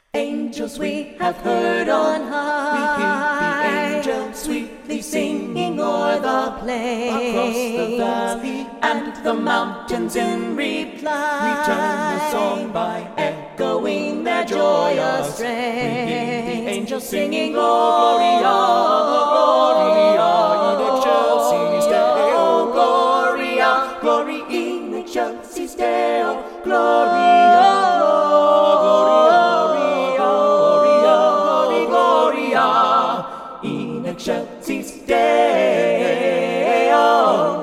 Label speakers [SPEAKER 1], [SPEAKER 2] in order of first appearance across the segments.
[SPEAKER 1] Angels we have heard on high, we hear the angels sweetly singing o'er the plains, across the valley and the mountains in reply, return the song by echoing their joyous strain. We hear the angels singing, Gloria, Gloria in excelsis Deo, Gloria, Gloria in excelsis Deo, Gloria. In excelsis Deo,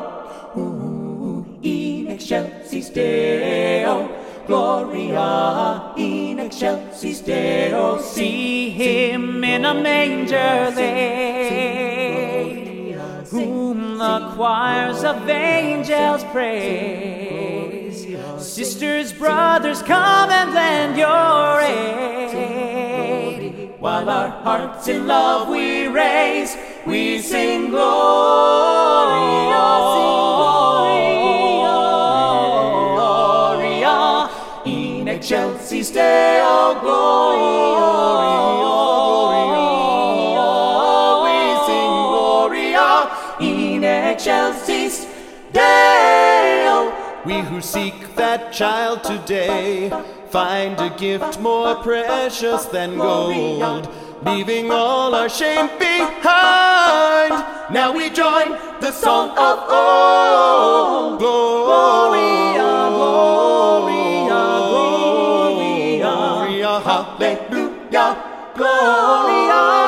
[SPEAKER 1] in excelsis Deo, Gloria in excelsis Deo.
[SPEAKER 2] See him in a manger laid, whom the choirs of angels praise. Sisters, brothers, come and lend your aid, while our hearts in love we raise, we sing Gloria, Gloria, in excelsis Deo, Gloria, we sing Gloria, in excelsis Deo.
[SPEAKER 3] We who seek that child today find a gift more precious than gold, leaving all our shame behind. Now we join the song of old. Gloria, Gloria, Gloria, Gloria, hallelujah, Gloria.